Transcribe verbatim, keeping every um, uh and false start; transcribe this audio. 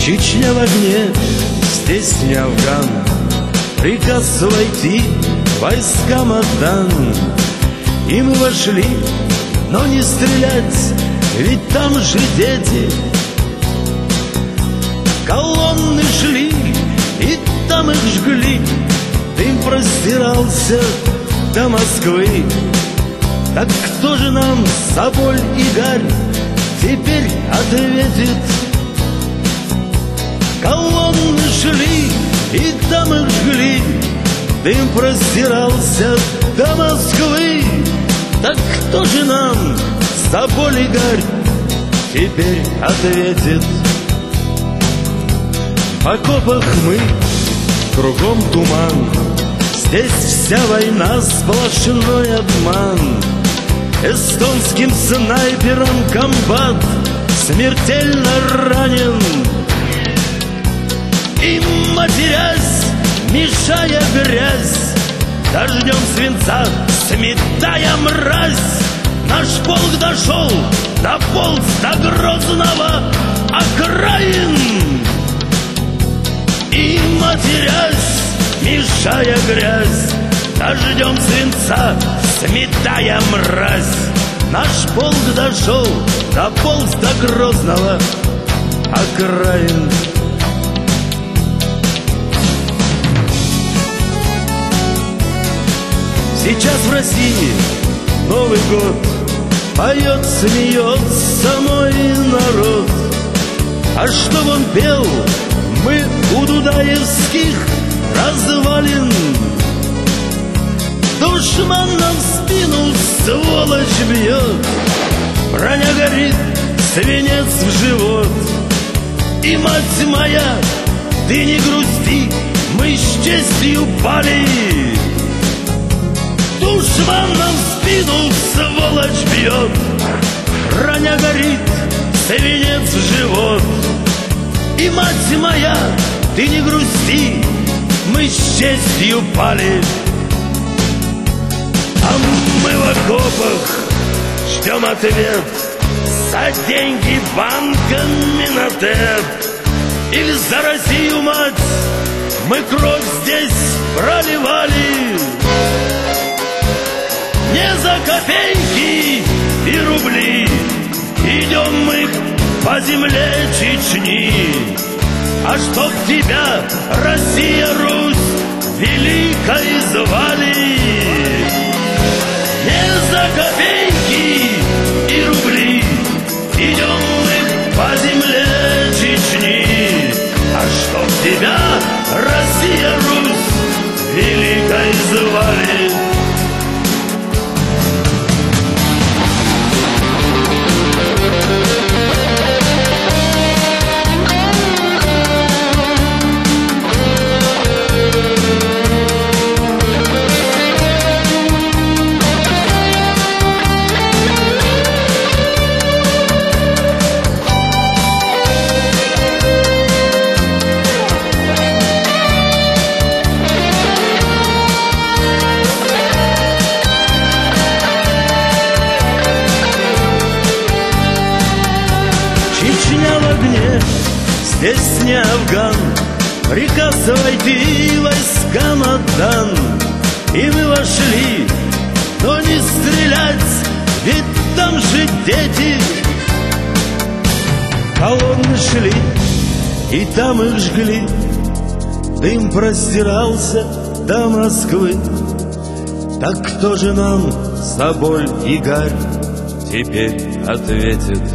Чечня в огне, здесь не Афган. Приказ войти войскам отдан. И мы вошли, но не стрелять, ведь там же дети. Колонны шли, и там их жгли. Дым простирался до Москвы. Так кто же нам за боль и гарь теперь ответит? Колонны шли, и там их жгли. Дым простирался до Москвы. Так кто же нам за боль и гарь теперь ответит? В окопах мы, кругом туман. Здесь вся война сплошной обман. Эстонским снайпером комбат смертельно ранен. И, матерясь, мешая грязь, дождем свинца сметая мразь, наш полк дошел, дополз до Грозного окраин. И, матерясь, мешая грязь, дождем свинца сметая мразь, наш полк дошел, дополз до Грозного окраин. Сейчас в России Новый год, поет, смеется мой народ. А что он пел, мы у дудаевских развалин. Душман нам в спину сволочь бьет, броня горит, свинец в живот. И, мать моя, ты не грусти, мы с честью пали. Душман нам в спину сволочь бьет, броня горит, свинец в живот. И, мать моя, ты не грусти, мы с честью пали. А мы в окопах ждем ответ, за деньги банка Минотеп. Или за Россию, мать, мы кровь здесь проливали. Не за копейки и рубли идем мы по земле Чечни. А чтоб тебя, Россия, Русь, великой звали. Не за копейки и рубли идем мы по земле Чечни. А чтоб тебя, Россия, Русь, великой звали. Чечня в огне, здесь не Афган. Приказ войти войскам отдан. И мы вошли, но не стрелять, ведь там же дети. Колонны шли, и там их жгли. Дым простирался до Москвы. Так кто же нам за боль и гарь теперь ответит?